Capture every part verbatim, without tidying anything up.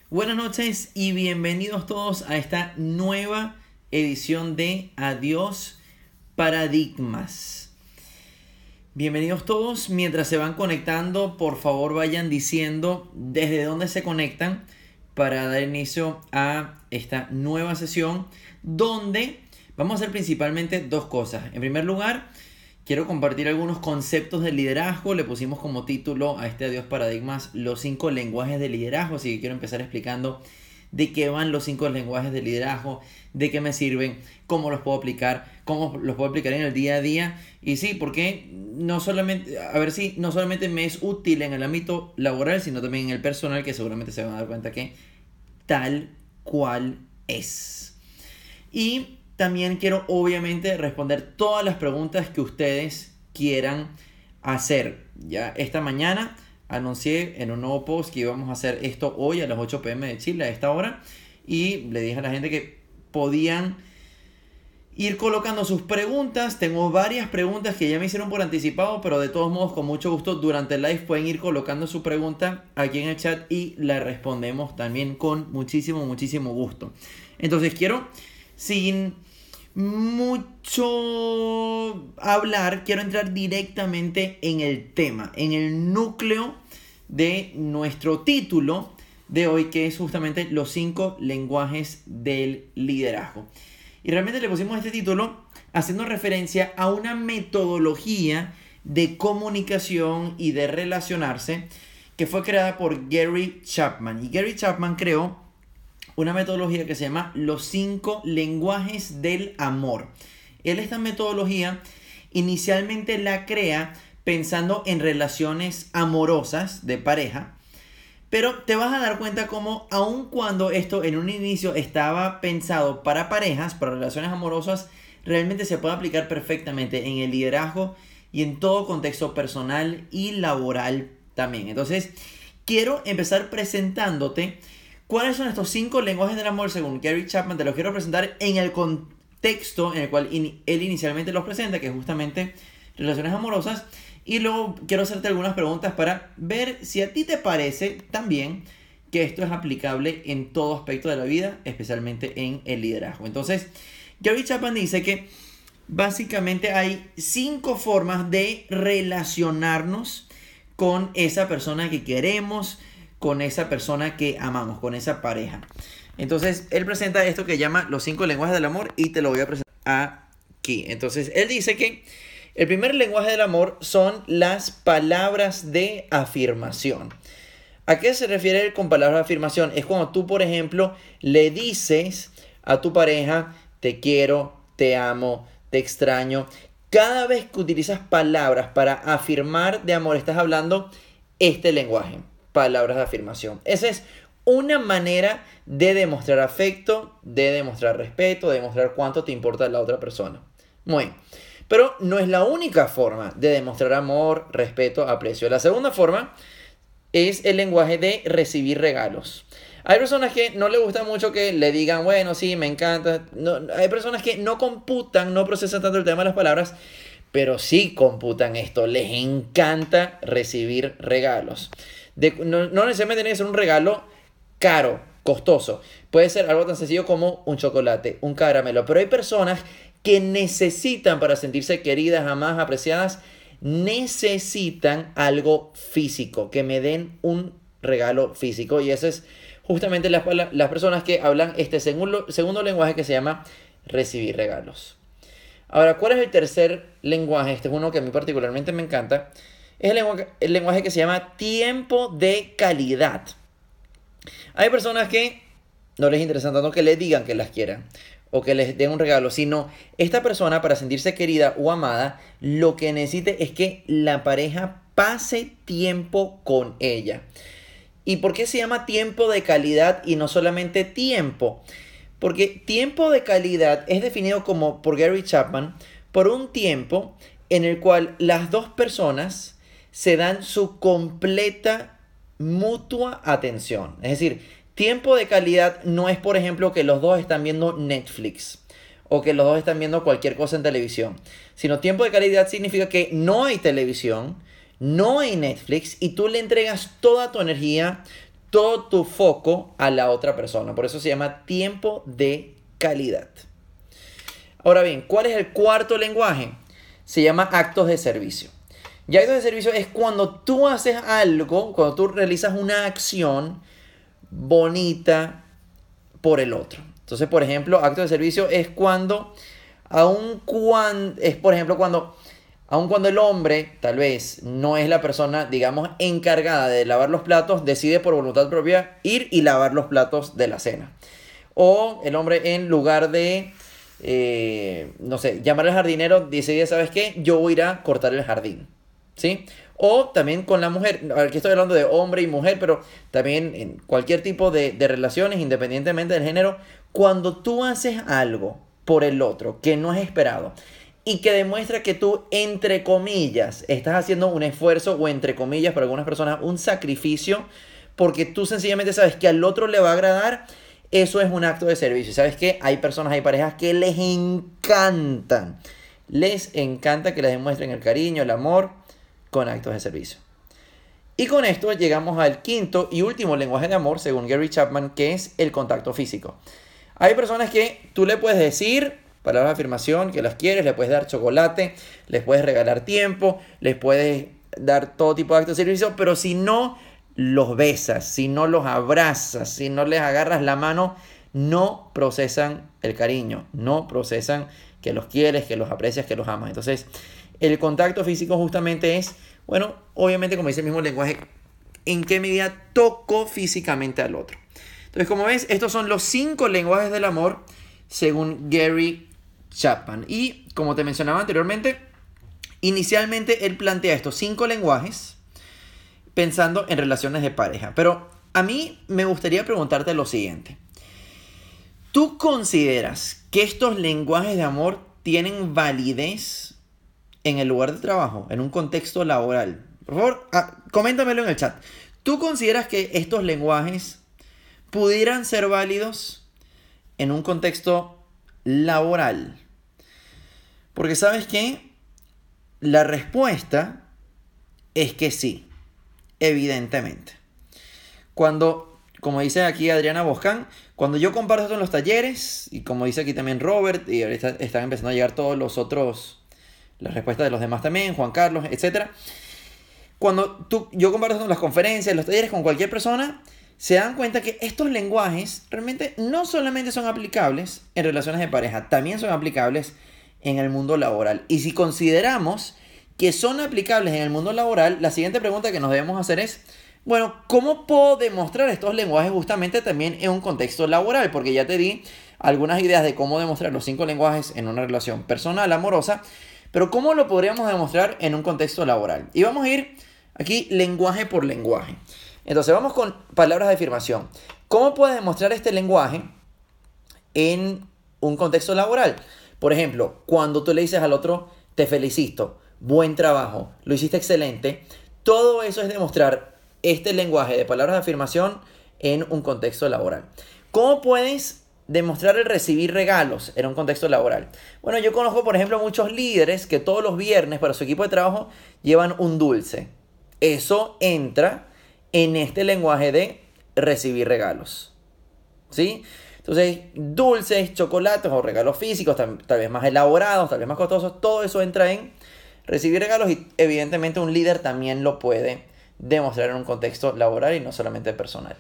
Buenas noches y bienvenidos todos a esta nueva edición de Adiós Paradigmas. Bienvenidos todos. Mientras se van conectando, por favor vayan diciendo desde dónde se conectan para dar inicio a esta nueva sesión donde vamos a hacer principalmente dos cosas. En primer lugar, quiero compartir algunos conceptos de liderazgo. Le pusimos como título a este Adiós Paradigmas los cinco lenguajes de liderazgo. Así que quiero empezar explicando de qué van los cinco lenguajes de liderazgo, de qué me sirven, cómo los puedo aplicar, cómo los puedo aplicar en el día a día. Y sí, porque no solamente, a ver si no solamente me es útil en el ámbito laboral, sino también en el personal, que seguramente se van a dar cuenta que tal cual es. Y también quiero obviamente responder todas las preguntas que ustedes quieran hacer. Ya esta mañana anuncié en un nuevo post que íbamos a hacer esto hoy a las ocho p m de Chile a esta hora. Y le dije a la gente que podían ir colocando sus preguntas. Tengo varias preguntas que ya me hicieron por anticipado, pero de todos modos con mucho gusto durante el live pueden ir colocando su pregunta aquí en el chat y la respondemos también con muchísimo, muchísimo gusto. Entonces quiero, sin mucho hablar, quiero entrar directamente en el tema, en el núcleo de nuestro título de hoy, que es justamente los cinco lenguajes del liderazgo. Y realmente le pusimos este título haciendo referencia a una metodología de comunicación y de relacionarse que fue creada por Gary Chapman. Y Gary Chapman creó una metodología que se llama los cinco lenguajes del amor. Él esta metodología inicialmente la crea pensando en relaciones amorosas de pareja, pero te vas a dar cuenta como aun cuando esto en un inicio estaba pensado para parejas, para relaciones amorosas, realmente se puede aplicar perfectamente en el liderazgo y en todo contexto personal y laboral también. Entonces, quiero empezar presentándote cuáles son estos cinco lenguajes del amor según Gary Chapman. Te los quiero presentar en el contexto en el cual in- él inicialmente los presenta, que es justamente relaciones amorosas. Y luego quiero hacerte algunas preguntas para ver si a ti te parece también que esto es aplicable en todo aspecto de la vida, especialmente en el liderazgo. Entonces, Gary Chapman dice que básicamente hay cinco formas de relacionarnos con esa persona que queremos, con esa persona que amamos, con esa pareja. Entonces, él presenta esto que llama los cinco lenguajes del amor y te lo voy a presentar aquí. Entonces, él dice que el primer lenguaje del amor son las palabras de afirmación. ¿A qué se refiere él con palabras de afirmación? Es cuando tú, por ejemplo, le dices a tu pareja, te quiero, te amo, te extraño. Cada vez que utilizas palabras para afirmar de amor, estás hablando este lenguaje, palabras de afirmación. Esa es una manera de demostrar afecto, de demostrar respeto, de demostrar cuánto te importa la otra persona. Muy bien. Pero no es la única forma de demostrar amor, respeto, aprecio. La segunda forma es el lenguaje de recibir regalos. Hay personas que no les gusta mucho que le digan, bueno, sí, me encanta. No, hay personas que no computan, no procesan tanto el tema de las palabras, pero sí computan esto. Les encanta recibir regalos. De, no, no necesariamente tiene que ser un regalo caro, costoso. Puede ser algo tan sencillo como un chocolate, un caramelo. Pero hay personas que necesitan, para sentirse queridas, amadas, apreciadas, necesitan algo físico, que me den un regalo físico. Y eso es justamente las, las personas que hablan este segundo, segundo lenguaje que se llama recibir regalos. Ahora, ¿cuál es el tercer lenguaje? Este es uno que a mí particularmente me encanta. Es el lenguaje, el lenguaje que se llama tiempo de calidad. Hay personas que no les interesa tanto que les digan que las quieran o que les den un regalo, sino esta persona, para sentirse querida o amada, lo que necesite es que la pareja pase tiempo con ella. ¿Y por qué se llama tiempo de calidad y no solamente tiempo? Porque tiempo de calidad es definido como por Gary Chapman por un tiempo en el cual las dos personas se dan su completa mutua atención. Es decir, tiempo de calidad no es, por ejemplo, que los dos están viendo Netflix o que los dos están viendo cualquier cosa en televisión, sino tiempo de calidad significa que no hay televisión, no hay Netflix y tú le entregas toda tu energía, todo tu foco a la otra persona. Por eso se llama tiempo de calidad. Ahora bien, ¿cuál es el cuarto lenguaje? Se llama actos de servicio. Y actos de servicio es cuando tú haces algo, cuando tú realizas una acción bonita por el otro. Entonces, por ejemplo, actos de servicio es cuando, aun cuando, es por ejemplo cuando, aun cuando el hombre tal vez no es la persona, digamos, encargada de lavar los platos, decide por voluntad propia ir y lavar los platos de la cena. O el hombre, en lugar de, eh, no sé, llamar al jardinero, decide, ¿sabes qué? Yo voy a ir a cortar el jardín. ¿Sí? O también con la mujer. Aquí estoy hablando de hombre y mujer, pero también en cualquier tipo de, de relaciones, independientemente del género, cuando tú haces algo por el otro que no es esperado y que demuestra que tú, entre comillas, estás haciendo un esfuerzo, o entre comillas, para algunas personas, un sacrificio, porque tú sencillamente sabes que al otro le va a agradar, eso es un acto de servicio. ¿Sabes qué? Hay personas, hay parejas que les encantan, les encanta que les demuestren el cariño, el amor, con actos de servicio. Y con esto llegamos al quinto y último lenguaje de amor, según Gary Chapman, que es el contacto físico. Hay personas que tú le puedes decir palabras de afirmación, que las quieres, le puedes dar chocolate, les puedes regalar tiempo, les puedes dar todo tipo de actos de servicio, pero si no los besas, si no los abrazas, si no les agarras la mano, no procesan el cariño, no procesan que los quieres, que los aprecias, que los amas. Entonces, el contacto físico justamente es, bueno, obviamente como dice el mismo lenguaje, en qué medida toco físicamente al otro. Entonces, como ves, estos son los cinco lenguajes del amor según Gary Chapman. Y como te mencionaba anteriormente, inicialmente él plantea estos cinco lenguajes pensando en relaciones de pareja. Pero a mí me gustaría preguntarte lo siguiente. ¿Tú consideras que estos lenguajes de amor tienen validez en el lugar de trabajo, en un contexto laboral? Por favor, ah, coméntamelo en el chat. ¿Tú consideras que estos lenguajes pudieran ser válidos en un contexto laboral? Porque ¿sabes qué? La respuesta es que sí, evidentemente. Cuando, como dice aquí Adriana Boscan, cuando yo comparto esto en los talleres, y como dice aquí también Robert, y ahorita están empezando a llegar todos los otros, las respuestas de los demás también, Juan Carlos, etcétera. Cuando tú, yo comparto esto en las conferencias, en los talleres con cualquier persona, se dan cuenta que estos lenguajes realmente no solamente son aplicables en relaciones de pareja, también son aplicables en el mundo laboral. Y si consideramos que son aplicables en el mundo laboral, la siguiente pregunta que nos debemos hacer es, bueno, ¿cómo puedo demostrar estos lenguajes justamente también en un contexto laboral? Porque ya te di algunas ideas de cómo demostrar los cinco lenguajes en una relación personal, amorosa, pero ¿cómo lo podríamos demostrar en un contexto laboral? Y vamos a ir aquí lenguaje por lenguaje. Entonces vamos con palabras de afirmación. ¿Cómo puedes demostrar este lenguaje en un contexto laboral? Por ejemplo, cuando tú le dices al otro, te felicito, buen trabajo, lo hiciste excelente. Todo eso es demostrar este lenguaje de palabras de afirmación en un contexto laboral. ¿Cómo puedes demostrar el recibir regalos en un contexto laboral? Bueno, yo conozco, por ejemplo, muchos líderes que todos los viernes para su equipo de trabajo llevan un dulce. Eso entra en este lenguaje de recibir regalos, ¿sí? Entonces, dulces, chocolates o regalos físicos, tal, tal vez más elaborados, tal vez más costosos, todo eso entra en recibir regalos y evidentemente un líder también lo puede demostrar en un contexto laboral y no solamente personal.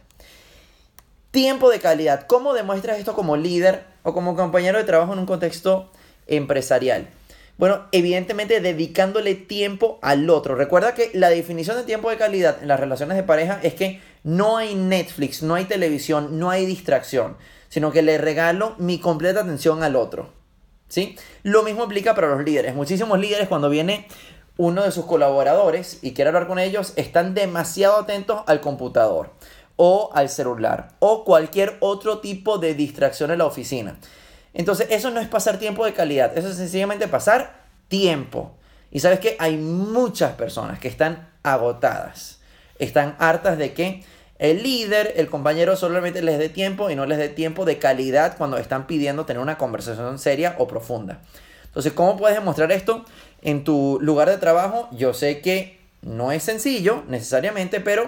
Tiempo de calidad. ¿Cómo demuestras esto como líder o como compañero de trabajo en un contexto empresarial? Bueno, evidentemente dedicándole tiempo al otro. Recuerda que la definición de tiempo de calidad en las relaciones de pareja es que no hay Netflix, no hay televisión, no hay distracción, sino que le regalo mi completa atención al otro, ¿sí? Lo mismo aplica para los líderes. Muchísimos líderes, cuando viene uno de sus colaboradores y quiere hablar con ellos, están demasiado atentos al computador o al celular o cualquier otro tipo de distracción en la oficina. Entonces eso no es pasar tiempo de calidad, eso es sencillamente pasar tiempo. Y sabes que hay muchas personas que están agotadas, están hartas de que el líder, el compañero solamente les dé tiempo y no les dé tiempo de calidad cuando están pidiendo tener una conversación seria o profunda. Entonces, ¿cómo puedes demostrar esto en tu lugar de trabajo? Yo sé que no es sencillo necesariamente, pero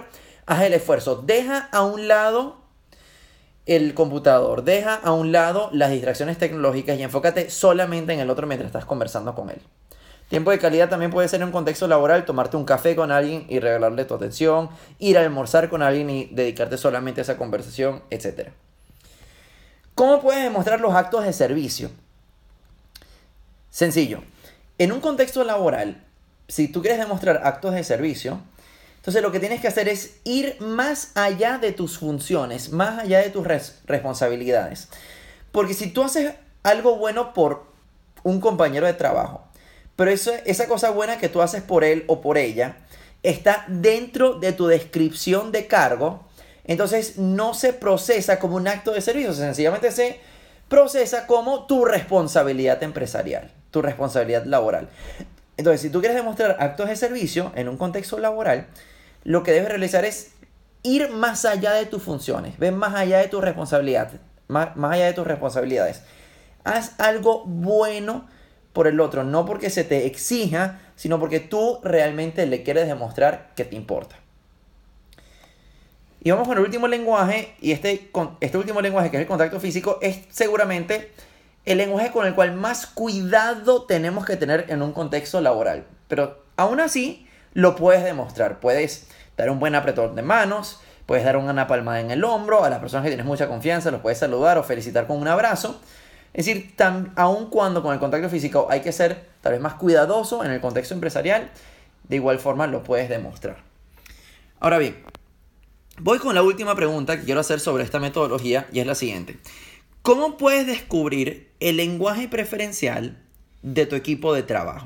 Haz el esfuerzo. Deja a un lado el computador. Deja a un lado las distracciones tecnológicas y enfócate solamente en el otro mientras estás conversando con él. Tiempo de calidad también puede ser en un contexto laboral, tomarte un café con alguien y regalarle tu atención, ir a almorzar con alguien y dedicarte solamente a esa conversación, etcétera. ¿Cómo puedes demostrar los actos de servicio? Sencillo. En un contexto laboral, si tú quieres demostrar actos de servicio, entonces lo que tienes que hacer es ir más allá de tus funciones, más allá de tus res- responsabilidades. Porque si tú haces algo bueno por un compañero de trabajo, pero eso, esa cosa buena que tú haces por él o por ella está dentro de tu descripción de cargo, entonces no se procesa como un acto de servicio, sencillamente se procesa como tu responsabilidad empresarial, tu responsabilidad laboral. Entonces, si tú quieres demostrar actos de servicio en un contexto laboral, lo que debes realizar es ir más allá de tus funciones, ven más allá de tu responsabilidad, más, más allá de tus responsabilidades. Haz algo bueno por el otro, no porque se te exija, sino porque tú realmente le quieres demostrar que te importa. Y vamos con el último lenguaje, y este, este último lenguaje, que es el contacto físico, es seguramente el lenguaje con el cual más cuidado tenemos que tener en un contexto laboral. Pero aún así, lo puedes demostrar. Puedes dar un buen apretón de manos, puedes dar una palmada en el hombro, a las personas que tienes mucha confianza los puedes saludar o felicitar con un abrazo. Es decir, tan, aun cuando con el contacto físico hay que ser tal vez más cuidadoso en el contexto empresarial, de igual forma lo puedes demostrar. Ahora bien, voy con la última pregunta que quiero hacer sobre esta metodología y es la siguiente. ¿Cómo puedes descubrir el lenguaje preferencial de tu equipo de trabajo?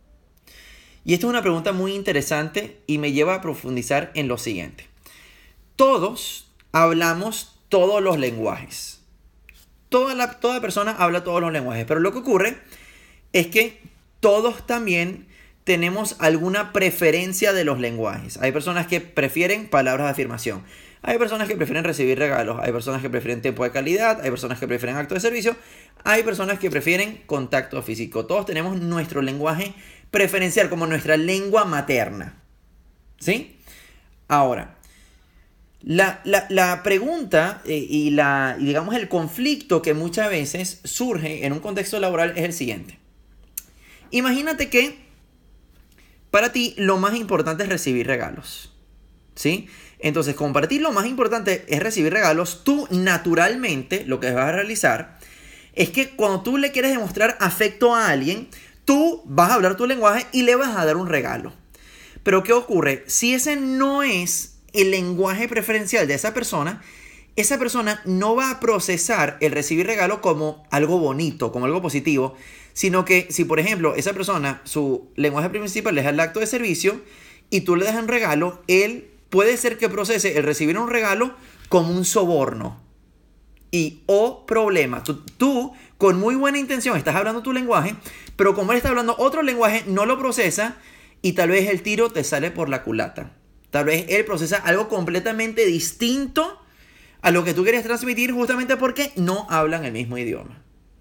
Y esta es una pregunta muy interesante y me lleva a profundizar en lo siguiente. Todos hablamos todos los lenguajes. Toda, la, toda persona habla todos los lenguajes, pero lo que ocurre es que todos también tenemos alguna preferencia de los lenguajes. Hay personas que prefieren palabras de afirmación, hay personas que prefieren recibir regalos, hay personas que prefieren tiempo de calidad, hay personas que prefieren acto de servicio, hay personas que prefieren contacto físico. Todos tenemos nuestro lenguaje preferencial como nuestra lengua materna. ¿Sí? Ahora, La, la, la pregunta eh, y, la, y digamos el conflicto que muchas veces surge en un contexto laboral es el siguiente. Imagínate que para ti lo más importante es recibir regalos, ¿sí? Entonces, como para ti lo más importante es recibir regalos, tú naturalmente lo que vas a realizar es que cuando tú le quieres demostrar afecto a alguien, tú vas a hablar tu lenguaje y le vas a dar un regalo. Pero ¿qué ocurre? Si ese no es el lenguaje preferencial de esa persona, esa persona no va a procesar el recibir regalo como algo bonito, como algo positivo, sino que si, por ejemplo, esa persona, su lenguaje principal es el acto de servicio y tú le das un regalo, él puede ser que procese el recibir un regalo como un soborno. Y o problema, tú, tú con muy buena intención estás hablando tu lenguaje, pero como él está hablando otro lenguaje, no lo procesa y tal vez el tiro te sale por la culata. Tal vez él procesa algo completamente distinto a lo que tú quieres transmitir justamente porque no hablan el mismo idioma.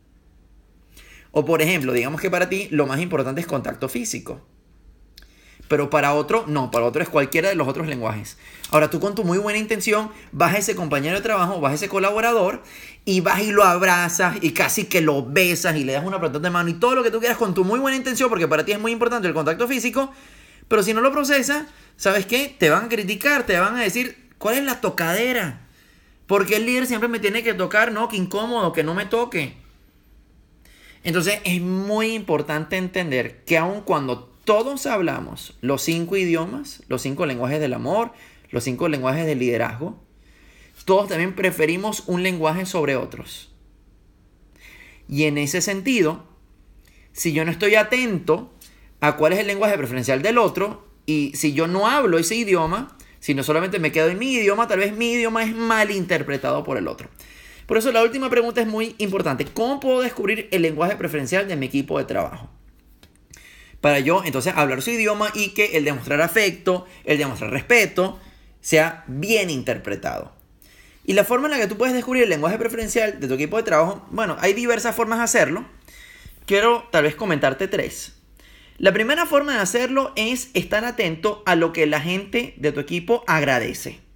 O por ejemplo, digamos que para ti lo más importante es contacto físico. Pero para otro, no, para otro es cualquiera de los otros lenguajes. Ahora tú con tu muy buena intención vas a ese compañero de trabajo, vas a ese colaborador y vas y lo abrazas y casi que lo besas y le das una apretón de mano y todo lo que tú quieras con tu muy buena intención porque para ti es muy importante el contacto físico. Pero si no lo procesas, ¿sabes qué? Te van a criticar, te van a decir, ¿cuál es la tocadera? Porque el líder siempre me tiene que tocar, no, que incómodo, que no me toque. Entonces es muy importante entender que aun cuando todos hablamos los cinco idiomas, los cinco lenguajes del amor, los cinco lenguajes del liderazgo, todos también preferimos un lenguaje sobre otros. Y en ese sentido, si yo no estoy atento a cuál es el lenguaje preferencial del otro, y si yo no hablo ese idioma, sino solamente me quedo en mi idioma, tal vez mi idioma es mal interpretado por el otro. Por eso la última pregunta es muy importante. ¿Cómo puedo descubrir el lenguaje preferencial de mi equipo de trabajo? Para yo entonces hablar su idioma y que el demostrar afecto, el demostrar respeto, sea bien interpretado. Y la forma en la que tú puedes descubrir el lenguaje preferencial de tu equipo de trabajo, bueno, hay diversas formas de hacerlo. Quiero tal vez comentarte tres. La primera forma de hacerlo es estar atento a lo que la gente de tu equipo agradece.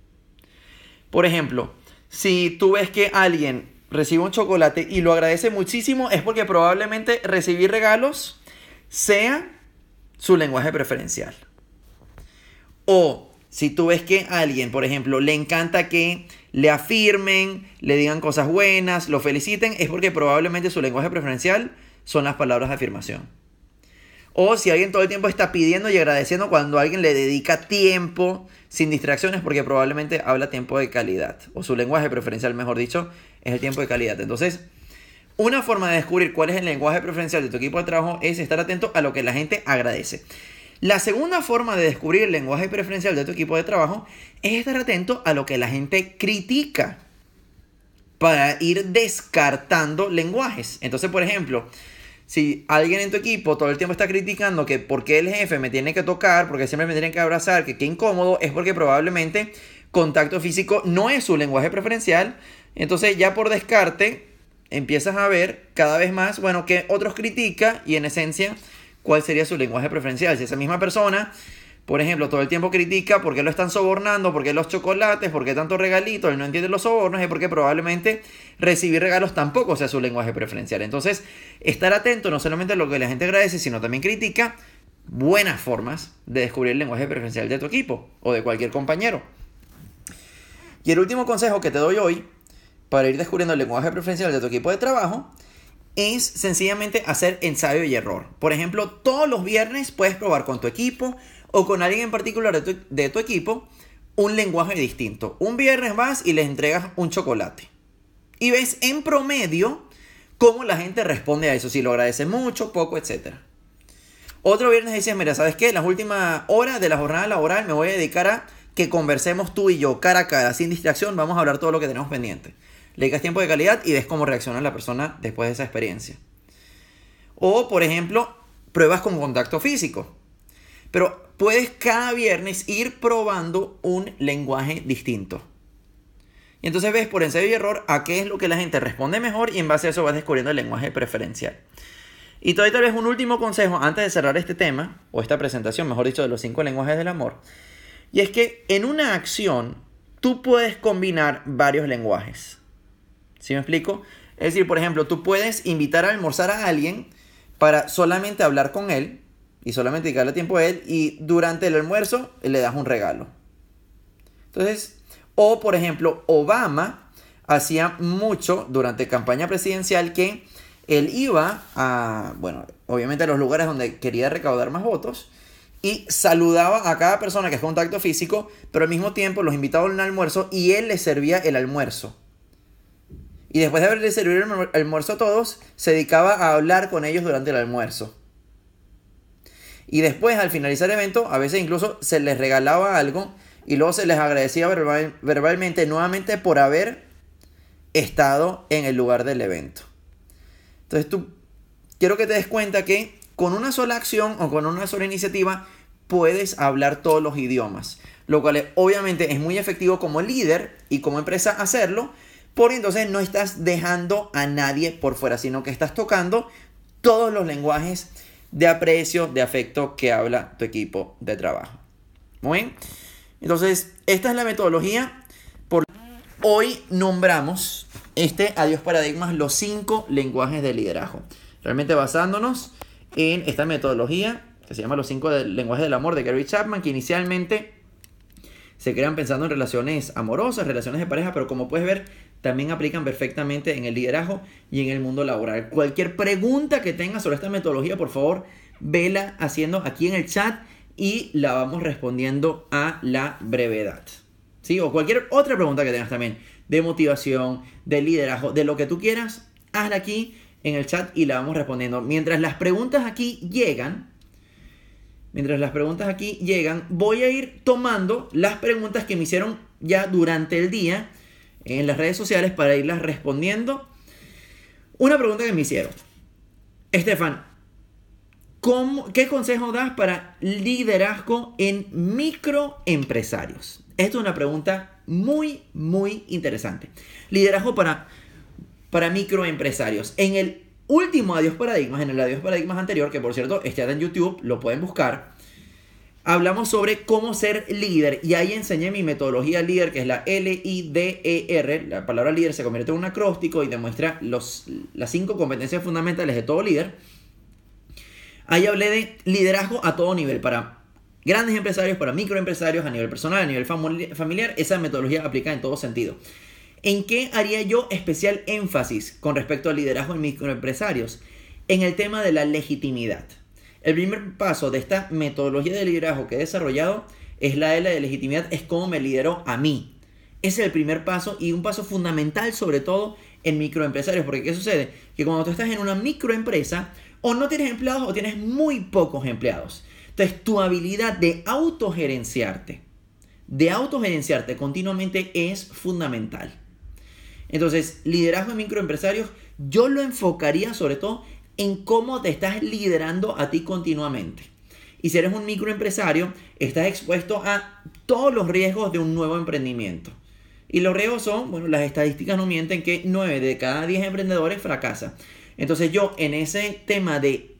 Por ejemplo, si tú ves que alguien recibe un chocolate y lo agradece muchísimo, es porque probablemente recibir regalos sea su lenguaje preferencial. O si tú ves que a alguien, por ejemplo, le encanta que le afirmen, le digan cosas buenas, lo feliciten, es porque probablemente su lenguaje preferencial son las palabras de afirmación. O si alguien todo el tiempo está pidiendo y agradeciendo cuando alguien le dedica tiempo sin distracciones, porque probablemente habla tiempo de calidad. O su lenguaje preferencial, mejor dicho, es el tiempo de calidad. Entonces, una forma de descubrir cuál es el lenguaje preferencial de tu equipo de trabajo es estar atento a lo que la gente agradece. La segunda forma de descubrir el lenguaje preferencial de tu equipo de trabajo es estar atento a lo que la gente critica para ir descartando lenguajes. Entonces, por ejemplo, si alguien en tu equipo todo el tiempo está criticando que por qué el jefe me tiene que tocar, porque siempre me tiene que abrazar, que qué incómodo, es porque probablemente contacto físico no es su lenguaje preferencial. Entonces ya por descarte empiezas a ver cada vez más, bueno, que otros critica y en esencia cuál sería su lenguaje preferencial. Si esa misma persona, por ejemplo, todo el tiempo critica por qué lo están sobornando, por qué los chocolates, por qué tanto regalito, él no entiende los sobornos, es porque probablemente recibir regalos tampoco sea su lenguaje preferencial. Entonces, estar atento no solamente a lo que la gente agradece, sino también critica, buenas formas de descubrir el lenguaje preferencial de tu equipo o de cualquier compañero. Y el último consejo que te doy hoy para ir descubriendo el lenguaje preferencial de tu equipo de trabajo es sencillamente hacer ensayo y error. Por ejemplo, todos los viernes puedes probar con tu equipo o con alguien en particular de tu, de tu equipo un lenguaje distinto. Un viernes vas y les entregas un chocolate y ves en promedio cómo la gente responde a eso, si lo agradece mucho, poco, etcétera. Otro viernes dices, mira, ¿sabes qué? Las últimas horas de la jornada laboral me voy a dedicar a que conversemos tú y yo cara a cara, sin distracción, vamos a hablar todo lo que tenemos pendiente. Le dedicas tiempo de calidad y ves cómo reacciona la persona después de esa experiencia. O, por ejemplo, pruebas con contacto físico. Pero puedes cada viernes ir probando un lenguaje distinto. Y entonces ves por ensayo y error a qué es lo que la gente responde mejor y en base a eso vas descubriendo el lenguaje preferencial. Y todavía tal vez un último consejo antes de cerrar este tema, o esta presentación, mejor dicho, de los cinco lenguajes del amor. Y es que en una acción tú puedes combinar varios lenguajes. ¿Sí me explico? Es decir, por ejemplo, tú puedes invitar a almorzar a alguien para solamente hablar con él y solamente dedicarle tiempo a él y durante el almuerzo le das un regalo. Entonces, o por ejemplo, Obama hacía mucho durante campaña presidencial que él iba a, bueno, obviamente a los lugares donde quería recaudar más votos y saludaba a cada persona que es contacto físico, pero al mismo tiempo los invitaba a un almuerzo y él les servía el almuerzo. Y después de haberle servido el almuerzo a todos, se dedicaba a hablar con ellos durante el almuerzo. Y después, al finalizar el evento, a veces incluso se les regalaba algo y luego se les agradecía verbal, verbalmente nuevamente por haber estado en el lugar del evento. Entonces tú, quiero que te des cuenta que con una sola acción o con una sola iniciativa puedes hablar todos los idiomas. Lo cual obviamente es muy efectivo como líder y como empresa hacerlo, porque entonces no estás dejando a nadie por fuera, sino que estás tocando todos los lenguajes de aprecio, de afecto que habla tu equipo de trabajo. Muy bien. Entonces, esta es la metodología. Por hoy nombramos este Adiós Paradigmas, los cinco lenguajes de liderazgo. Realmente basándonos en esta metodología que se llama los cinco lenguajes del amor de Gary Chapman, que inicialmente se crean pensando en relaciones amorosas, relaciones de pareja, pero como puedes ver, también aplican perfectamente en el liderazgo y en el mundo laboral. Cualquier pregunta que tengas sobre esta metodología, por favor, vela haciendo aquí en el chat y la vamos respondiendo a la brevedad. ¿Sí? O cualquier otra pregunta que tengas también, de motivación, de liderazgo, de lo que tú quieras, hazla aquí en el chat y la vamos respondiendo. Mientras las preguntas aquí llegan, mientras las preguntas aquí llegan, voy a ir tomando las preguntas que me hicieron ya durante el día en las redes sociales para irlas respondiendo. Una pregunta que me hicieron: Estefan, ¿cómo, ¿qué consejo das para liderazgo en microempresarios? Esta es una pregunta muy, muy interesante. Liderazgo para, para microempresarios. En el último Adiós Paradigmas, en el Adiós Paradigmas anterior, que por cierto está en YouTube, lo pueden buscar, hablamos sobre cómo ser líder y ahí enseñé mi metodología líder, que es la L I D E R. La palabra líder se convierte en un acróstico y demuestra los, las cinco competencias fundamentales de todo líder. Ahí hablé de liderazgo a todo nivel, para grandes empresarios, para microempresarios, a nivel personal, a nivel familiar. Esa metodología aplica en todo sentido. ¿En qué haría yo especial énfasis con respecto al liderazgo en microempresarios? En el tema de la legitimidad. El primer paso de esta metodología de liderazgo que he desarrollado es la L de legitimidad, es cómo me lidero a mí. Ese es el primer paso y un paso fundamental sobre todo en microempresarios. Porque ¿qué sucede? Que cuando tú estás en una microempresa, o no tienes empleados o tienes muy pocos empleados. Entonces tu habilidad de autogerenciarte, de autogerenciarte continuamente es fundamental. Entonces, liderazgo en microempresarios, yo lo enfocaría sobre todo en cómo te estás liderando a ti continuamente. Y si eres un microempresario, estás expuesto a todos los riesgos de un nuevo emprendimiento. Y los riesgos son, bueno, las estadísticas no mienten que nueve de cada diez emprendedores fracasan. Entonces yo en ese tema de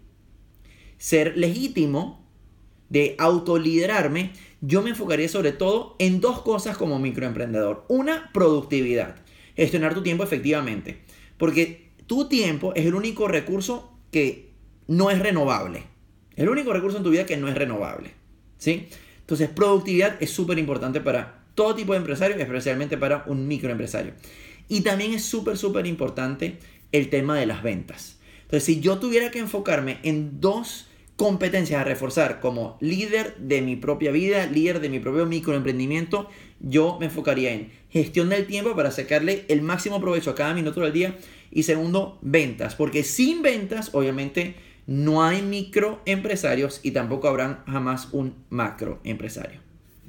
ser legítimo, de autoliderarme, yo me enfocaría sobre todo en dos cosas como microemprendedor. Una, productividad. Gestionar tu tiempo efectivamente. Porque tu tiempo es el único recurso que no es renovable. El único recurso en tu vida que no es renovable. ¿Sí? Entonces, productividad es súper importante para todo tipo de empresarios, especialmente para un microempresario. Y también es súper, súper importante el tema de las ventas. Entonces, si yo tuviera que enfocarme en dos competencias a reforzar como líder de mi propia vida, líder de mi propio microemprendimiento, yo me enfocaría en gestión del tiempo para sacarle el máximo provecho a cada minuto del día. Y segundo, ventas. Porque sin ventas, obviamente, no hay microempresarios y tampoco habrán jamás un macroempresario.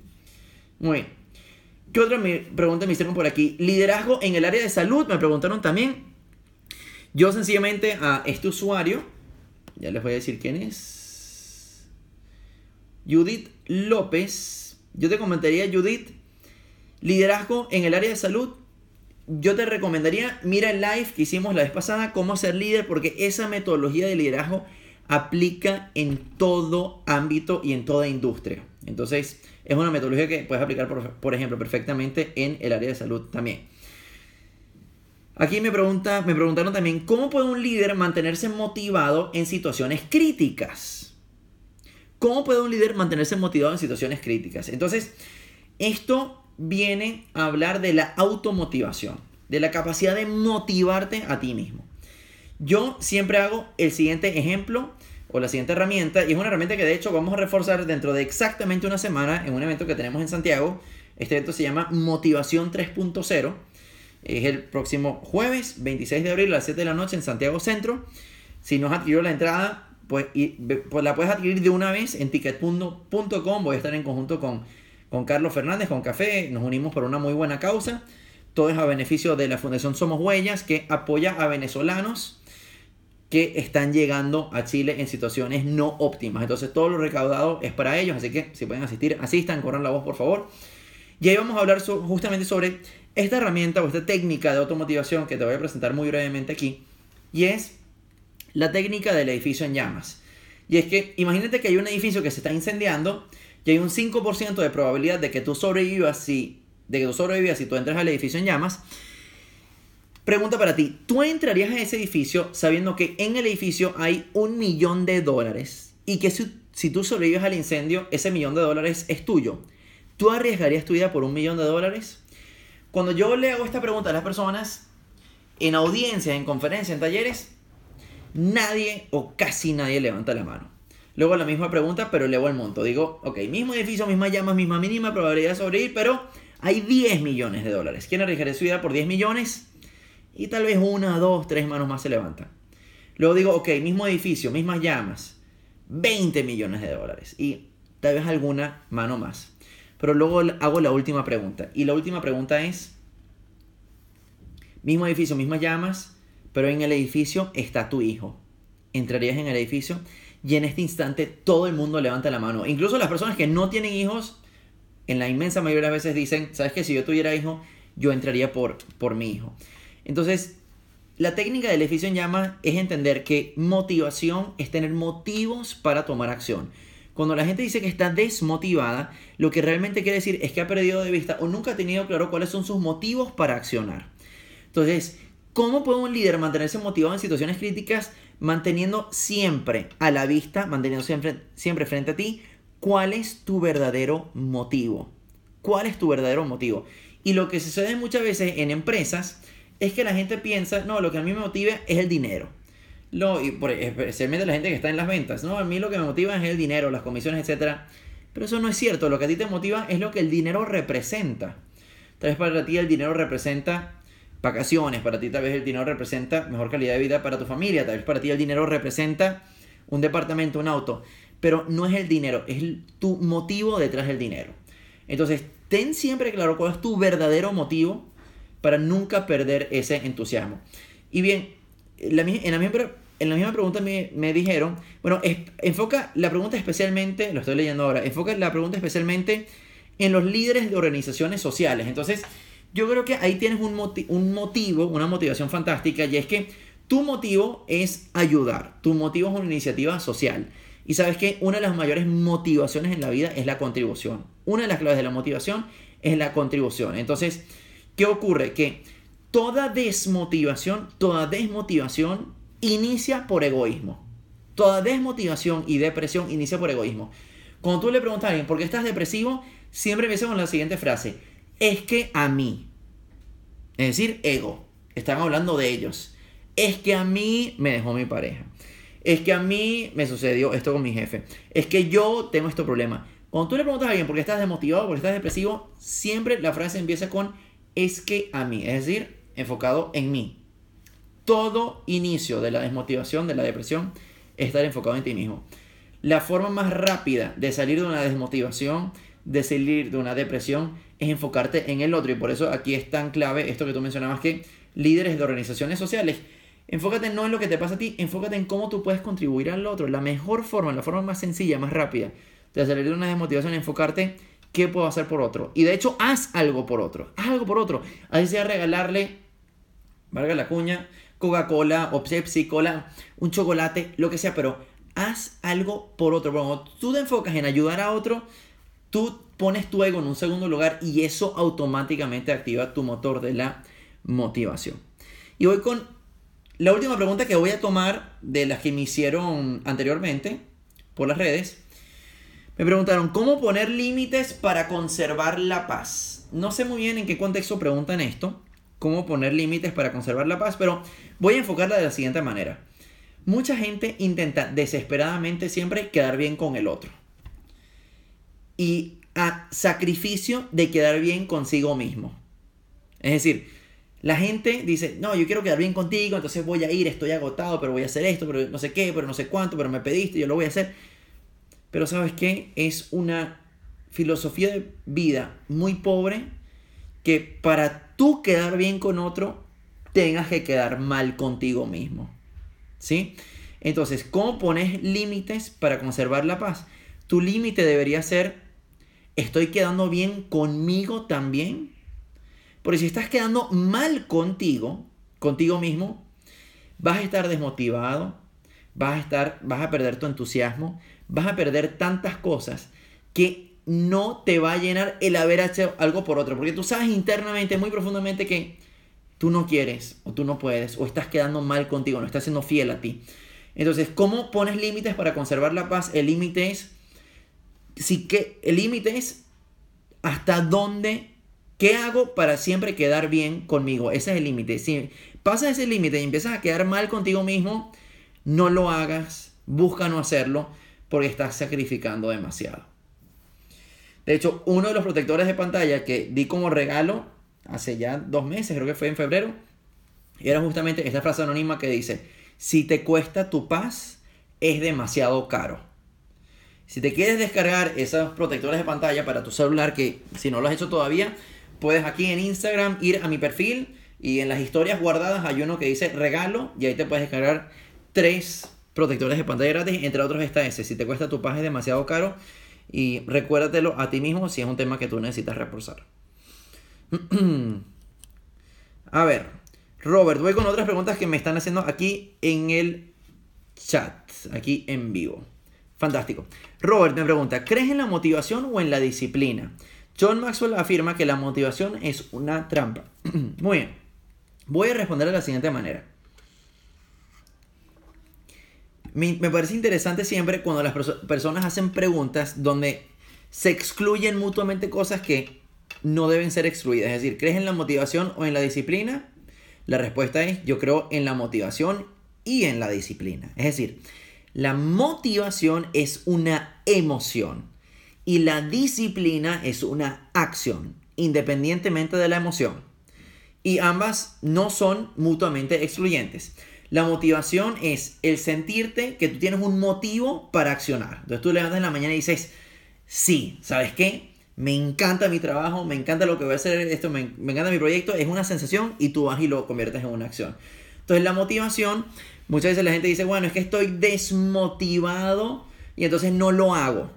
Muy bien. ¿Qué otra pregunta me hicieron por aquí? Liderazgo en el área de salud, me preguntaron también. Yo sencillamente a este usuario, ya les voy a decir quién es, Judith López, yo te comentaría, Judith, liderazgo en el área de salud, yo te recomendaría, mira el live que hicimos la vez pasada, cómo ser líder, porque esa metodología de liderazgo aplica en todo ámbito y en toda industria. Entonces, es una metodología que puedes aplicar, por, por ejemplo, perfectamente en el área de salud también. Aquí me, pregunta, me preguntaron también, ¿cómo puede un líder mantenerse motivado en situaciones críticas? ¿Cómo puede un líder mantenerse motivado en situaciones críticas? Entonces, esto viene a hablar de la automotivación, de la capacidad de motivarte a ti mismo. Yo siempre hago el siguiente ejemplo o la siguiente herramienta, y es una herramienta que de hecho vamos a reforzar dentro de exactamente una semana en un evento que tenemos en Santiago. Este evento se llama Motivación tres punto cero. Es el próximo jueves veintiséis de abril a las siete de la noche en Santiago Centro. Si no has adquirido la entrada, pues, y, pues la puedes adquirir de una vez en ticket punto com. Voy a estar en conjunto con, con Carlos Fernández, con Café. Nos unimos por una muy buena causa. Todo es a beneficio de la Fundación Somos Huellas, que apoya a venezolanos que están llegando a Chile en situaciones no óptimas. Entonces todo lo recaudado es para ellos. Así que si pueden asistir, asistan, corran la voz por favor. Y ahí vamos a hablar so, justamente sobre esta herramienta o esta técnica de automotivación que te voy a presentar muy brevemente aquí. Y es la técnica del edificio en llamas. Y es que imagínate que hay un edificio que se está incendiando y hay un cinco por ciento de probabilidad de que tú sobrevivas si, de que tú sobrevivas si tú entras al edificio en llamas. Pregunta para ti, ¿tú entrarías a ese edificio sabiendo que en el edificio hay un millón de dólares y que si, si tú sobrevives al incendio, ese millón de dólares es tuyo? ¿Tú arriesgarías tu vida por un millón de dólares? Cuando yo le hago esta pregunta a las personas, en audiencias, en conferencias, en talleres, nadie o casi nadie levanta la mano. Luego la misma pregunta, pero elevo el monto. Digo, ok, mismo edificio, mismas llamas, misma mínima probabilidad de sobrevivir, pero hay diez millones de dólares. ¿Quién arriesgaría su vida por diez millones? Y tal vez una, dos, tres manos más se levantan. Luego digo, ok, mismo edificio, mismas llamas, veinte millones de dólares. Y tal vez alguna mano más. Pero luego hago la última pregunta. Y la última pregunta es, mismo edificio, mismas llamas, pero en el edificio está tu hijo. ¿Entrarías en el edificio? Y en este instante todo el mundo levanta la mano. Incluso las personas que no tienen hijos, en la inmensa mayoría de las veces dicen, ¿sabes qué? Si yo tuviera hijo, yo entraría por, por mi hijo. Entonces, la técnica del edificio en llamas es entender que motivación es tener motivos para tomar acción. Cuando la gente dice que está desmotivada, lo que realmente quiere decir es que ha perdido de vista o nunca ha tenido claro cuáles son sus motivos para accionar. Entonces, ¿cómo puede un líder mantenerse motivado en situaciones críticas? Manteniendo siempre a la vista, manteniendo siempre, siempre frente a ti, ¿cuál es tu verdadero motivo? ¿Cuál es tu verdadero motivo? Y lo que sucede muchas veces en empresas es que la gente piensa, no, lo que a mí me motiva es el dinero. Lo, y por, especialmente la gente que está en las ventas, no, a mí lo que me motiva es el dinero, las comisiones, etcétera. Pero eso no es cierto, lo que a ti te motiva es lo que el dinero representa. Tal vez para ti el dinero representa vacaciones, para ti tal vez el dinero representa mejor calidad de vida para tu familia, tal vez para ti el dinero representa un departamento, un auto, pero no es el dinero, es el, tu motivo detrás del dinero. Entonces, ten siempre claro cuál es tu verdadero motivo para nunca perder ese entusiasmo. Y bien, la, en, la misma, en la misma pregunta me, me dijeron, bueno, es, enfoca la pregunta especialmente, lo estoy leyendo ahora, enfoca la pregunta especialmente en los líderes de organizaciones sociales. Entonces, yo creo que ahí tienes un, moti- un motivo, una motivación fantástica, y es que tu motivo es ayudar, tu motivo es una iniciativa social. Y sabes que una de las mayores motivaciones en la vida es la contribución. Una de las claves de la motivación es la contribución. Entonces, ¿qué ocurre? Que toda desmotivación, toda desmotivación inicia por egoísmo. Toda desmotivación y depresión inicia por egoísmo. Cuando tú le preguntas a alguien, ¿por qué estás depresivo? Siempre empieza con la siguiente frase. Es que a mí. Es decir, ego. Están hablando de ellos. Es que a mí me dejó mi pareja. Es que a mí me sucedió esto con mi jefe. Es que yo tengo este problema. Cuando tú le preguntas a alguien por qué estás desmotivado, por qué estás depresivo, siempre la frase empieza con es que a mí. Es decir, enfocado en mí. Todo inicio de la desmotivación, de la depresión, es estar enfocado en ti mismo. La forma más rápida de salir de una desmotivación, de salir de una depresión, es enfocarte en el otro. Y por eso aquí es tan clave esto que tú mencionabas, que líderes de organizaciones sociales, enfócate no en lo que te pasa a ti, enfócate en cómo tú puedes contribuir al otro. La mejor forma, la forma más sencilla, más rápida de salir de una desmotivación es enfocarte qué puedo hacer por otro. Y de hecho, haz algo por otro. Haz algo por otro. Así sea regalarle, valga la cuña, Coca-Cola o Pepsi, cola, un chocolate, lo que sea, pero haz algo por otro. Cuando tú te enfocas en ayudar a otro, tú pones tu ego en un segundo lugar y eso automáticamente activa tu motor de la motivación. Y voy con la última pregunta que voy a tomar de las que me hicieron anteriormente por las redes. Me preguntaron, ¿cómo poner límites para conservar la paz? No sé muy bien en qué contexto preguntan esto, cómo poner límites para conservar la paz, pero voy a enfocarla de la siguiente manera. Mucha gente intenta desesperadamente siempre quedar bien con el otro. Y a sacrificio de quedar bien consigo mismo. Es decir, la gente dice, no, yo quiero quedar bien contigo, entonces voy a ir, estoy agotado, pero voy a hacer esto, pero no sé qué, pero no sé cuánto, pero me pediste, yo lo voy a hacer. Pero ¿sabes qué? Es una filosofía de vida muy pobre que para tú quedar bien con otro, tengas que quedar mal contigo mismo. ¿Sí? Entonces, ¿cómo pones límites para conservar la paz? Tu límite debería ser, ¿estoy quedando bien conmigo también? Porque si estás quedando mal contigo, contigo mismo, vas a estar desmotivado, vas a estar, vas a perder tu entusiasmo, vas a perder tantas cosas que no te va a llenar el haber hecho algo por otro. Porque tú sabes internamente, muy profundamente, que tú no quieres, o tú no puedes, o estás quedando mal contigo, no estás siendo fiel a ti. Entonces, ¿cómo pones límites para conservar la paz? El límite es, sí que, el límite es hasta dónde, ¿qué hago para siempre quedar bien conmigo? Ese es el límite. Si pasas ese límite y empiezas a quedar mal contigo mismo, no lo hagas, busca no hacerlo, porque estás sacrificando demasiado. De hecho, uno de los protectores de pantalla que di como regalo hace ya dos meses, creo que fue en febrero, era justamente esta frase anónima que dice, si te cuesta tu paz, es demasiado caro. Si te quieres descargar esos protectores de pantalla para tu celular, que si no lo has hecho todavía, puedes aquí en Instagram ir a mi perfil y en las historias guardadas hay uno que dice regalo y ahí te puedes descargar tres protectores de pantalla gratis, entre otros está ese. Si te cuesta tu paz es demasiado caro y recuérdatelo a ti mismo si es un tema que tú necesitas reforzar. A ver, Robert, voy con otras preguntas que me están haciendo aquí en el chat, aquí en vivo. Fantástico. Robert me pregunta, ¿crees en la motivación o en la disciplina? John Maxwell afirma que la motivación es una trampa. Muy bien. Voy a responder de la siguiente manera. Me, me parece interesante siempre cuando las perso- personas hacen preguntas donde se excluyen mutuamente cosas que no deben ser excluidas. Es decir, ¿crees en la motivación o en la disciplina? La respuesta es, yo creo en la motivación y en la disciplina. Es decir, la motivación es una emoción y la disciplina es una acción, independientemente de la emoción. Y ambas no son mutuamente excluyentes. La motivación es el sentirte que tú tienes un motivo para accionar. Entonces tú levantas en la mañana y dices, sí, ¿sabes qué? Me encanta mi trabajo, me encanta lo que voy a hacer, esto, me, me encanta mi proyecto, es una sensación y tú vas y lo conviertes en una acción. Entonces la motivación, muchas veces la gente dice, bueno, es que estoy desmotivado y entonces no lo hago.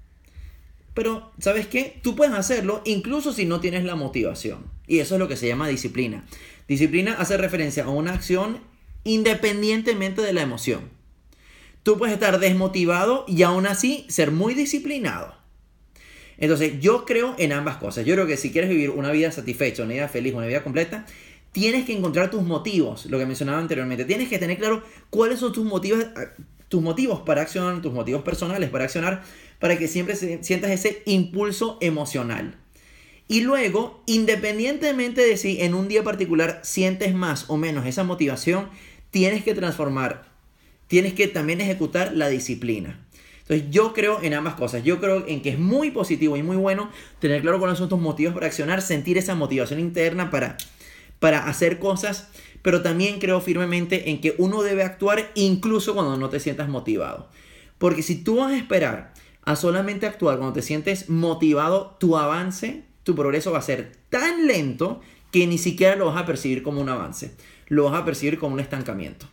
Pero, ¿sabes qué? Tú puedes hacerlo incluso si no tienes la motivación. Y eso es lo que se llama disciplina. Disciplina hace referencia a una acción independientemente de la emoción. Tú puedes estar desmotivado y aún así ser muy disciplinado. Entonces, yo creo en ambas cosas. Yo creo que si quieres vivir una vida satisfecha, una vida feliz, una vida completa, tienes que encontrar tus motivos, lo que mencionaba anteriormente. Tienes que tener claro cuáles son tus motivos, tus motivos para accionar, tus motivos personales para accionar, para que siempre sientas ese impulso emocional. Y luego, independientemente de si en un día particular sientes más o menos esa motivación, tienes que transformar, tienes que también ejecutar la disciplina. Entonces yo creo en ambas cosas. Yo creo en que es muy positivo y muy bueno tener claro cuáles son tus motivos para accionar, sentir esa motivación interna para, para hacer cosas, pero también creo firmemente en que uno debe actuar incluso cuando no te sientas motivado. Porque si tú vas a esperar a solamente actuar cuando te sientes motivado, tu avance, tu progreso va a ser tan lento que ni siquiera lo vas a percibir como un avance. Lo vas a percibir como un estancamiento.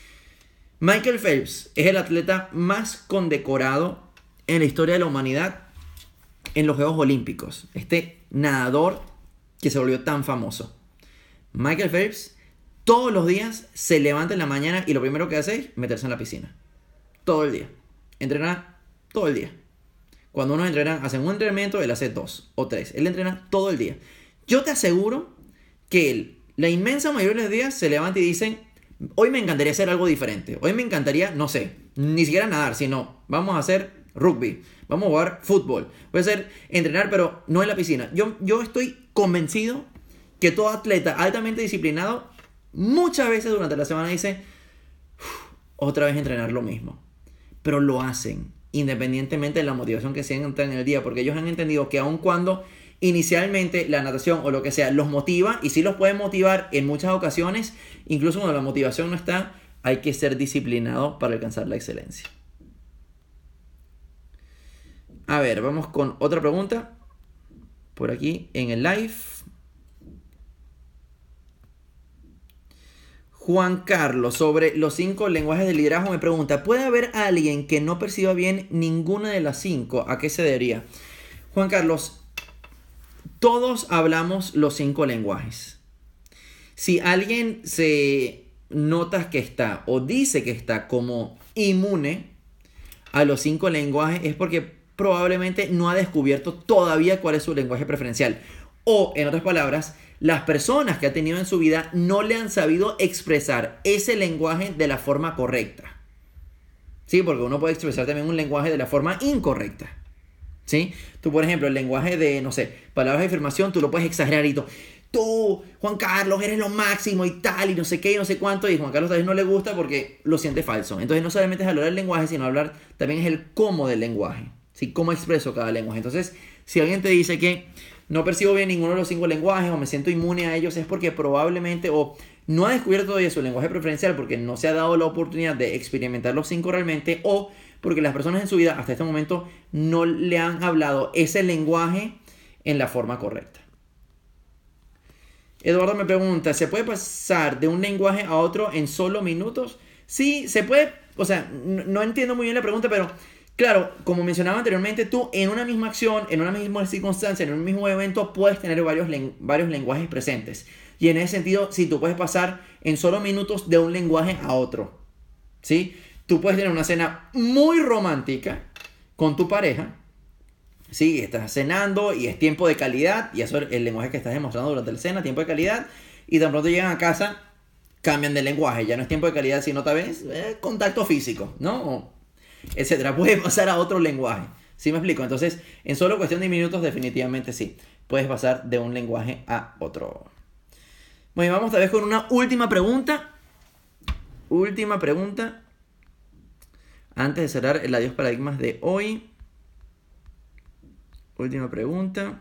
Michael Phelps es el atleta más condecorado en la historia de la humanidad en los Juegos Olímpicos. Este nadador que se volvió tan famoso. Michael Phelps todos los días se levanta en la mañana y lo primero que hace es meterse en la piscina. Todo el día. Entrena todo el día. Cuando uno entrena, hacen un entrenamiento, él hace dos o tres. Él entrena todo el día. Yo te aseguro que él, la inmensa mayoría de los días, se levanta y dicen, hoy me encantaría hacer algo diferente. Hoy me encantaría, no sé, ni siquiera nadar, sino vamos a hacer rugby. Vamos a jugar fútbol. Voy a hacer entrenar, pero no en la piscina. Yo, yo estoy convencido que todo atleta altamente disciplinado muchas veces durante la semana dice, otra vez entrenar lo mismo. Pero lo hacen independientemente de la motivación que sientan en el día, porque ellos han entendido que aun cuando inicialmente la natación o lo que sea los motiva, y sí los pueden motivar en muchas ocasiones, incluso cuando la motivación no está, hay que ser disciplinado para alcanzar la excelencia. A ver, vamos con otra pregunta por aquí en el live. Juan Carlos, sobre los cinco lenguajes de liderazgo, me pregunta, ¿puede haber alguien que no perciba bien ninguna de las cinco? ¿A qué se debería? Juan Carlos, todos hablamos los cinco lenguajes. Si alguien se nota que está o dice que está como inmune a los cinco lenguajes, es porque probablemente no ha descubierto todavía cuál es su lenguaje preferencial. O, en otras palabras, las personas que ha tenido en su vida no le han sabido expresar ese lenguaje de la forma correcta. Sí, porque uno puede expresar también un lenguaje de la forma incorrecta. ¿Sí? Tú, por ejemplo, el lenguaje de, no sé, palabras de afirmación, tú lo puedes exagerar y tú, tú, Juan Carlos, eres lo máximo y tal, y no sé qué, y no sé cuánto, y Juan Carlos tal vez no le gusta porque lo siente falso. Entonces no solamente es hablar del lenguaje, sino hablar también es el cómo del lenguaje. ¿Sí? Cómo expreso cada lenguaje. Entonces, si alguien te dice que no percibo bien ninguno de los cinco lenguajes o me siento inmune a ellos, es porque probablemente o no ha descubierto todavía su lenguaje preferencial porque no se ha dado la oportunidad de experimentar los cinco realmente, o porque las personas en su vida hasta este momento no le han hablado ese lenguaje en la forma correcta. Eduardo me pregunta, ¿se puede pasar de un lenguaje a otro en solo minutos? Sí, se puede, o sea, no, no entiendo muy bien la pregunta, pero claro, como mencionaba anteriormente, tú en una misma acción, en una misma circunstancia, en un mismo evento, puedes tener varios, len- varios lenguajes presentes. Y en ese sentido, sí, tú puedes pasar en solo minutos de un lenguaje a otro. ¿Sí? Tú puedes tener una cena muy romántica con tu pareja. Sí, estás cenando y es tiempo de calidad. Y eso es el lenguaje que estás demostrando durante la cena, tiempo de calidad. Y tan pronto llegan a casa, cambian de lenguaje. Ya no es tiempo de calidad, sino tal vez eh, contacto físico, ¿no? Etcétera. Puedes pasar a otro lenguaje. ¿Sí me explico? Entonces, en solo cuestión de minutos, definitivamente sí. Puedes pasar de un lenguaje a otro. Bueno, vamos tal vez con una última pregunta. Última pregunta. Antes de cerrar el Adiós Paradigmas de hoy. Última pregunta.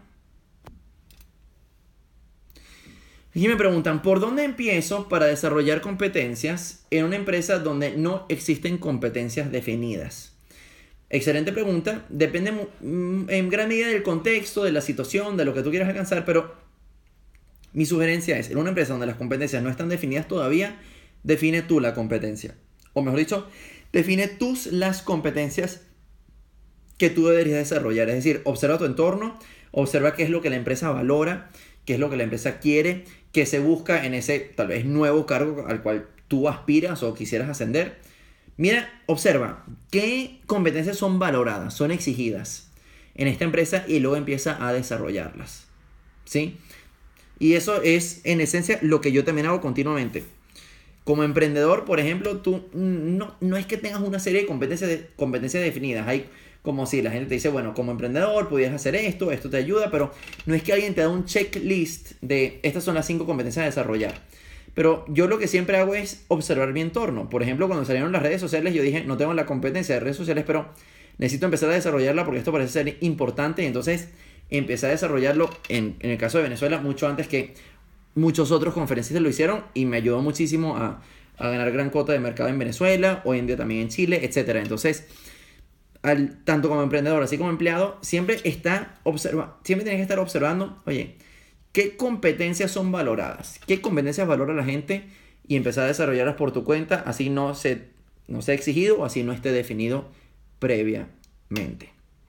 Aquí me preguntan, ¿por dónde empiezo para desarrollar competencias en una empresa donde no existen competencias definidas? Excelente pregunta. Depende en gran medida del contexto, de la situación, de lo que tú quieras alcanzar, pero mi sugerencia es, en una empresa donde las competencias no están definidas todavía, define tú la competencia. O mejor dicho, define tus las competencias que tú deberías desarrollar. Es decir, observa tu entorno, observa qué es lo que la empresa valora, qué es lo que la empresa quiere, qué se busca en ese tal vez nuevo cargo al cual tú aspiras o quisieras ascender. Mira, observa qué competencias son valoradas, son exigidas en esta empresa y luego empieza a desarrollarlas. ¿Sí? Y eso es en esencia lo que yo también hago continuamente. Como emprendedor, por ejemplo, tú no, no es que tengas una serie de competencias, de competencias definidas. Hay como si la gente te dice, bueno, como emprendedor pudieras hacer esto, esto te ayuda, pero no es que alguien te da un checklist de estas son las cinco competencias a desarrollar. Pero yo lo que siempre hago es observar mi entorno. Por ejemplo, cuando salieron las redes sociales, yo dije, no tengo la competencia de redes sociales, pero necesito empezar a desarrollarla porque esto parece ser importante. Y entonces empecé a desarrollarlo en, en el caso de Venezuela mucho antes que muchos otros conferencistas lo hicieron y me ayudó muchísimo a, a ganar gran cuota de mercado en Venezuela, hoy en día también en Chile, etcétera. Entonces, al, tanto como emprendedor así como empleado, siempre está observa, siempre tienes que estar observando, oye, ¿qué competencias son valoradas? ¿Qué competencias valora la gente? Y empezar a desarrollarlas por tu cuenta, así no se, no sea exigido o así no esté definido previamente.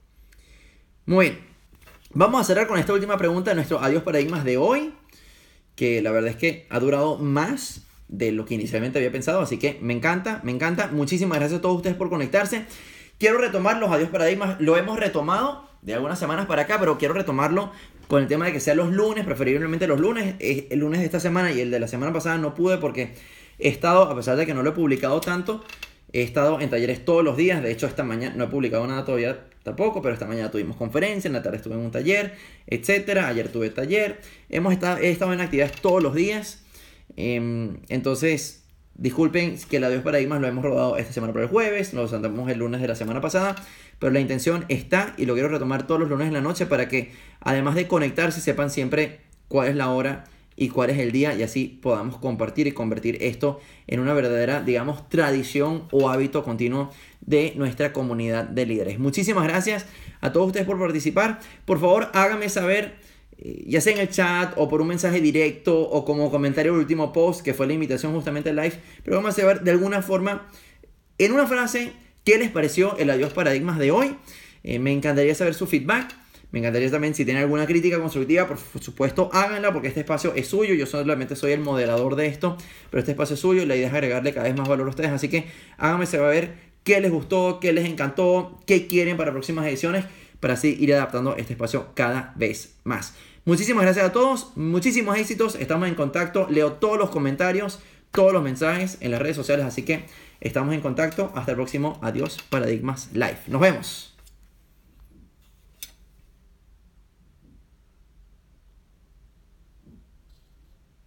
Muy bien. Vamos a cerrar con esta última pregunta de nuestro Adiós Paradigmas de hoy, que la verdad es que ha durado más de lo que inicialmente había pensado, así que me encanta, me encanta. Muchísimas gracias a todos ustedes por conectarse. Quiero retomar los Adiós Paradigmas, lo hemos retomado de algunas semanas para acá, pero quiero retomarlo con el tema de que sea los lunes, preferiblemente los lunes. El lunes de esta semana y el de la semana pasada no pude porque he estado, a pesar de que no lo he publicado tanto, he estado en talleres todos los días. De hecho, esta mañana no he publicado nada todavía tampoco, pero esta mañana tuvimos conferencia, en la tarde estuve en un taller, etcétera. Ayer tuve taller. Hemos estado, he estado en actividades todos los días. Eh, entonces, disculpen que el Adiós Paradigmas lo hemos rodado esta semana por el jueves, nos sentamos el lunes de la semana pasada, pero la intención está y lo quiero retomar todos los lunes en la noche para que, además de conectarse, sepan siempre cuál es la hora y cuál es el día y así podamos compartir y convertir esto en una verdadera, digamos, tradición o hábito continuo de nuestra comunidad de líderes. Muchísimas gracias a todos ustedes por participar. Por favor, háganme saber, eh, ya sea en el chat o por un mensaje directo o como comentario del último post, que fue la invitación justamente al live, pero vamos a saber de alguna forma, en una frase, qué les pareció el Adiós Paradigmas de hoy. Eh, me encantaría saber su feedback. Me encantaría también, si tienen alguna crítica constructiva, por supuesto háganla, porque este espacio es suyo. Yo solamente soy el moderador de esto, pero este espacio es suyo y la idea es agregarle cada vez más valor a ustedes. Así que háganme saber qué les gustó, qué les encantó, qué quieren para próximas ediciones, para así ir adaptando este espacio cada vez más. Muchísimas gracias a todos, muchísimos éxitos, estamos en contacto, leo todos los comentarios, todos los mensajes en las redes sociales, así que estamos en contacto. Hasta el próximo Adiós Paradigmas Live. Nos vemos.